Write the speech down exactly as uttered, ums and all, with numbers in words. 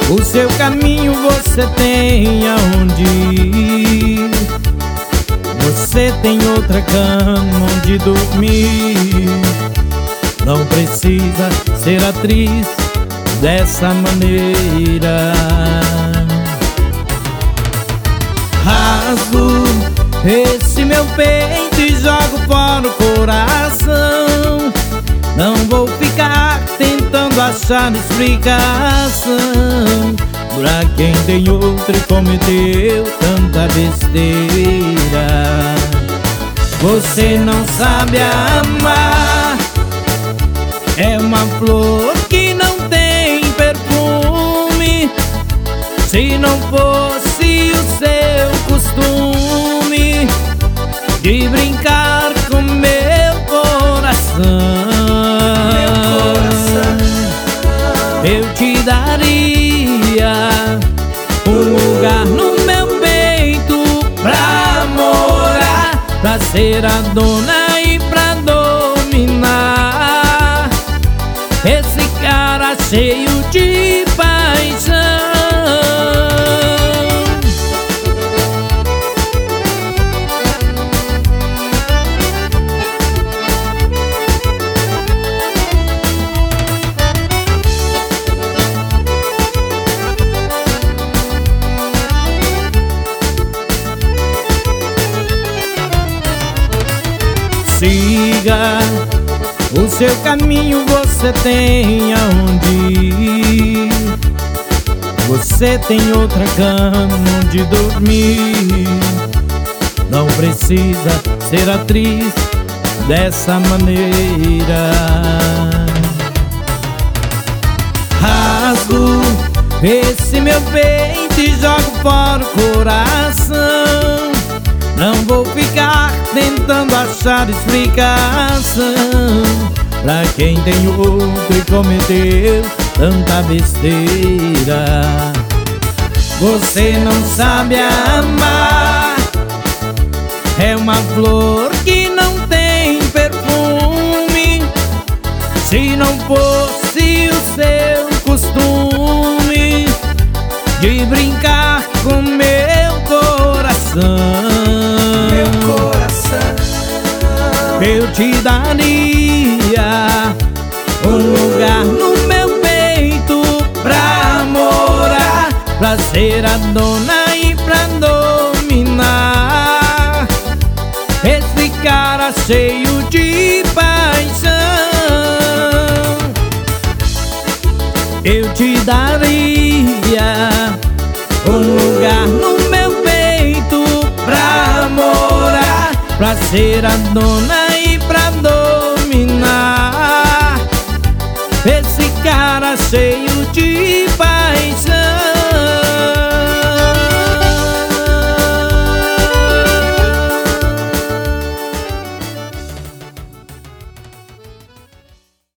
O seu caminho você tem aonde ir, você tem outra cama onde dormir. Não precisa ser atriz dessa maneira. Rasgo esse meu peito e jogo fora o coração. Não vou ficar tentando achar explicação pra quem tem outro e cometeu tanta besteira. Você não sabe amar, é uma flor que não tem perfume. Se não fosse o seu costume de brincar com meu coração, eu te daria um lugar no meu peito pra morar, pra ser a dona e pra dominar esse cara cheio de paixão. Siga o seu caminho, você tem aonde ir, você tem outra cama onde dormir. Não precisa ser atriz dessa maneira. Rasgo esse meu peito e jogo fora o coração. Não vou ficar tentando achar explicação pra quem tem outro e cometeu tanta besteira. Você não sabe amar, é uma flor que não tem perfume. Se não fosse o seu costume de brincar com meu coração, eu te daria um lugar no meu peito pra morar, pra ser a dona e pra dominar esse cara cheio de paixão. Eu te daria um lugar no meu peito pra morar, pra ser a dona e pra dominar esse cara cheio